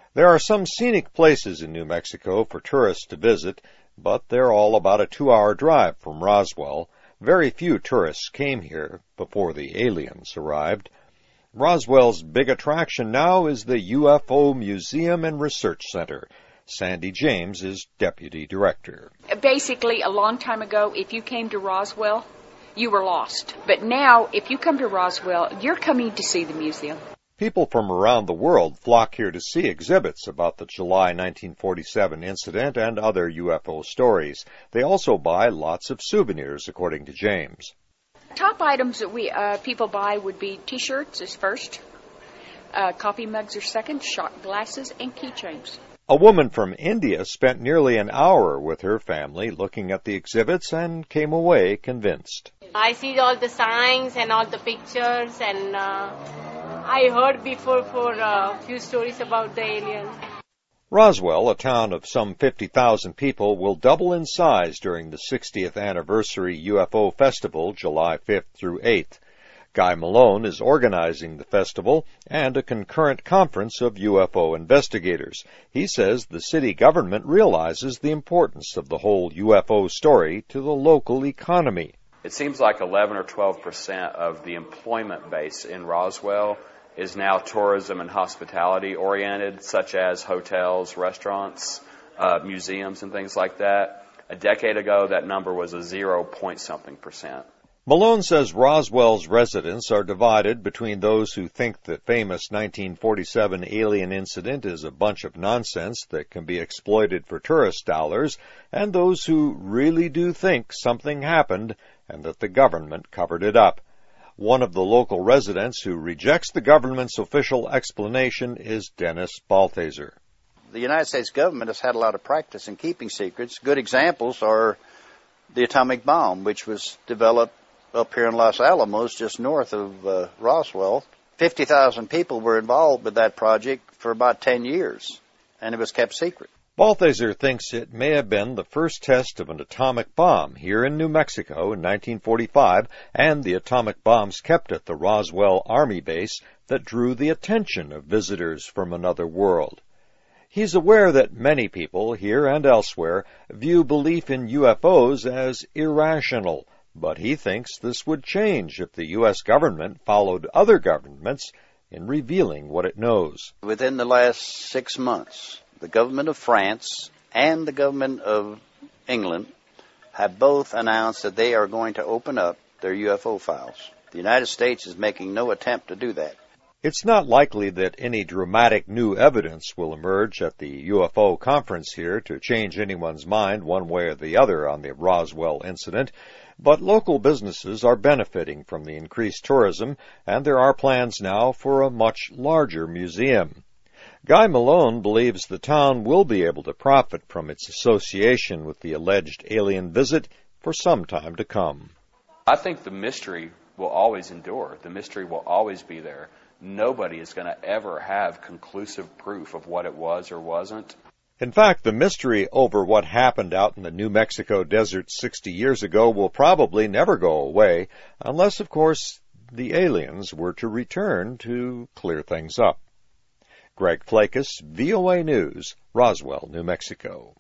There are some scenic places in New Mexico for tourists to visit, but they're all about a 2-hour drive from Roswell. Very few tourists came here before the aliens arrived. Roswell's big attraction now is the UFO Museum and Research Center. Sandy James is deputy director. Basically, a long time ago, if you came to Roswell, you were lost. But now, if you come to Roswell, you're coming to see the museum. People from around the world flock here to see exhibits about the July 1947 incident and other UFO stories. They also buy lots of souvenirs, according to James. Top items that people buy would be T-shirts is first, coffee mugs are second, shot glasses, and keychains. A woman from India spent nearly an hour with her family looking at the exhibits and came away convinced. I see all the signs and all the pictures, and I heard before for a few stories about the aliens. Roswell, a town of some 50,000 people, will double in size during the 60th anniversary UFO Festival, July 5th through 8th. Guy Malone is organizing the festival and a concurrent conference of UFO investigators. He says the city government realizes the importance of the whole UFO story to the local economy. It seems like 11 or 12% of the employment base in Roswell is now tourism and hospitality oriented, such as hotels, restaurants, museums, and things like that. A decade ago, that number was a 0-point-something%. Malone says Roswell's residents are divided between those who think the famous 1947 alien incident is a bunch of nonsense that can be exploited for tourist dollars, and those who really do think something happened and that the government covered it up. One of the local residents who rejects the government's official explanation is Dennis Balthaser. The United States government has had a lot of practice in keeping secrets. Good examples are the atomic bomb, which was developed up here in Los Alamos, just north of Roswell. 50,000 people were involved with that project for about 10 years, and it was kept secret. Balthaser thinks it may have been the first test of an atomic bomb here in New Mexico in 1945, and the atomic bombs kept at the Roswell Army base that drew the attention of visitors from another world. He's aware that many people, here and elsewhere, view belief in UFOs as irrational, but he thinks this would change if the U.S. government followed other governments in revealing what it knows. Within the last 6 months, the government of France and the government of England have both announced that they are going to open up their UFO files. The United States is making no attempt to do that. It's not likely that any dramatic new evidence will emerge at the UFO conference here to change anyone's mind one way or the other on the Roswell incident, but local businesses are benefiting from the increased tourism, and there are plans now for a much larger museum. Guy Malone believes the town will be able to profit from its association with the alleged alien visit for some time to come. I think the mystery will always endure. The mystery will always be there. Nobody is going to ever have conclusive proof of what it was or wasn't. In fact, the mystery over what happened out in the New Mexico desert 60 years ago will probably never go away, unless, of course, the aliens were to return to clear things up. Greg Flakus, VOA News, Roswell, New Mexico.